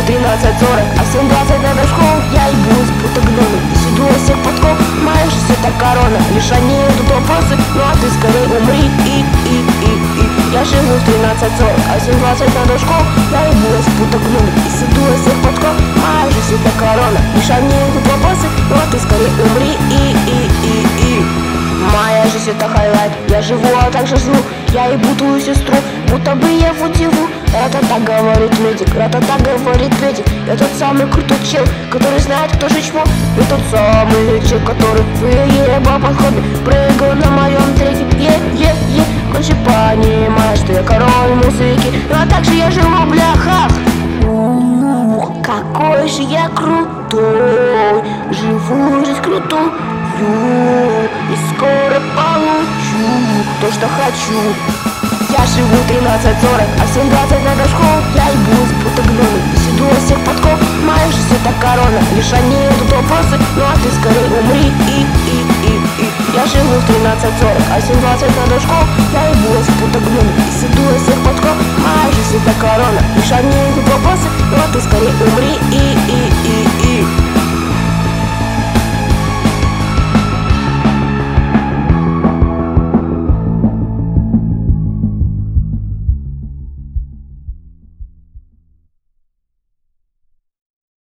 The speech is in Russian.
в 13:40, а в 7:20 надо в школу. Я ебусь, будто гномы, и сиду у всех подков. Моя жизнь это корона, лишь они идут вопросы. Ну а ты скорее умри, Я живу в 13:40, а в 7:20 надо в школу. Я ебусь, будто гномы, и сиду у всех подков. Моя жизнь это корона, лишь они идут вопросы. Ну а ты скорее умри, Моя жизнь это хайлайт, я живу, а также жру. Я ебу твою сестру, будто бы я футиву. Ра-та-та говорит медик, ра-та-та говорит медик. Я тот самый крутой чел, который знает, кто же чмо. Я тот самый чел, который в еба подходит. Прыгал на моем треке, Короче, понимаешь, что я король музыки. Ну а также я живу, бляха. Какой же я крутой, живу жизнь крутую. И скоро получу то, что хочу. Я живу 13:40, а в 7:20 надо в школу. Я ебусь, будто гномы, и сиду у всех подков. Моя жизнь это корона, лишь они идут вопросы. Ну а ты скорее умри, Я живу в 13:40, а в 7:20 надо в школу. Я